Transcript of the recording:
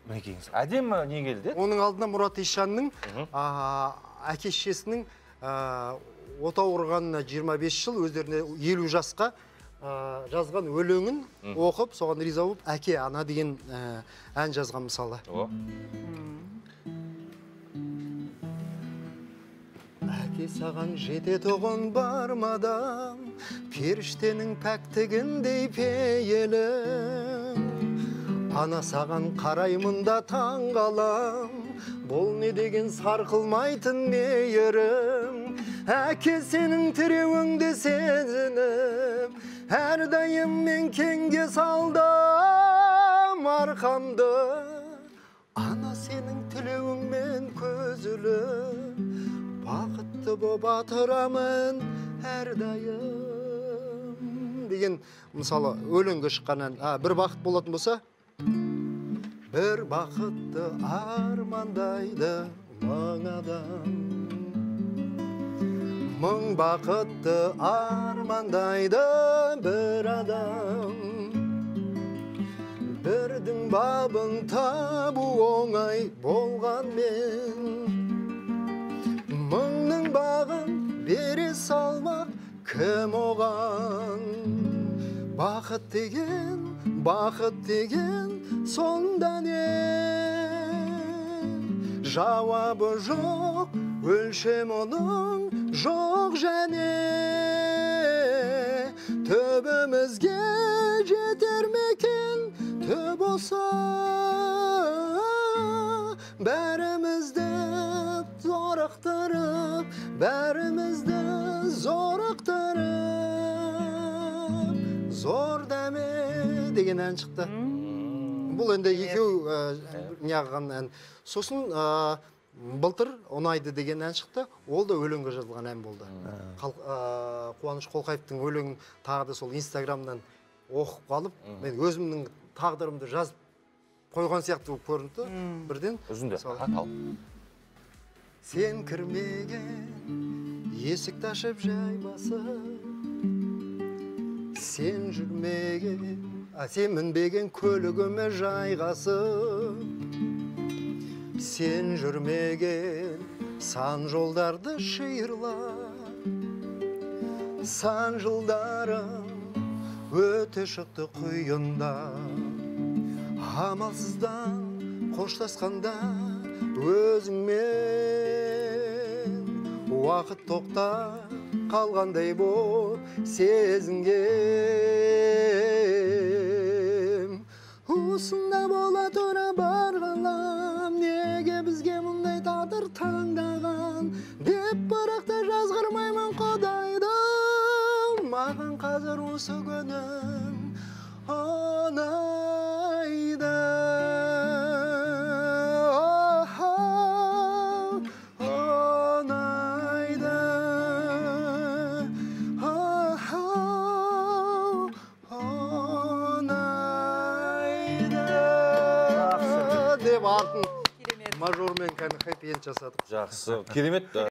Мінекейіңіз. Әдемі не келді? Оның алдына Мұрат Ишанның әке-шешесінің отау ұрғанына 25 жыл, өздеріне 50 жасқа жазған өлеңін оқып, соған риза болып, әке, ана деген ән жазған мысалы. Әке саған жететұғын бармадам, періштенің пәктігіндей пейілім. Ана саған қараймында таң қалам, бұл не деген сарқылмайтын мейірім. Әке сенің тіреуіңді сезініп, әрдайым мен кеңге салдым арқамды. Ана сенің тілеуіңмен көзіліп, бақытты боп атырамын әрдайым. Деген мысалы өлеңге шыққан ән. Бір бақыт болатын болса, бір бақытты армандайды мың адам. Мың бақытты армандайды бір адам. Бірдің бабын табу оңай болғанмен, мыңның бағын бере салмақ кім оған? Бақыт деген сонда не? Жауабы жоқ, өлшем оның жоқ және. Төбімізге жетер мекен төб болса, бәрімізді зорықтырып, бәрімізді зорықтырып, зор дәме деген ән шықты. Бұл енді екеу неғылған ән. Сосын былтыр ұнайды деген ән шықты. Ол да өлеңге жазылған ән болды. Қуаныш Қолқаевтың өлеңін тағы да сол инстаграмнан оқып қалып, мен өзімнің тағдырымды жазып қойған сияқты көрінді. Бірден үзінді қатал. Сен кірмеген есікті ашып жаймасып, сен жүрмеген, сен мінбеген көлігіме жайғасып, сен жүрмеген сан жолдарды шиырлап, сан жылдарым өте шықты құйында. Амалсыздан қоштасқанда өзіңмен уақыт тоқта қалғандай боп сезінгем. Осында бола тұра бар ғалам, неге бізге мұндай тағдыр таңдаған деп бірақта жазғырмаймын Құдайды. Маған қазір осы күнім ұнайды. Артын мажормен кәні хэппи энд жасадық. Жақсы, керемет.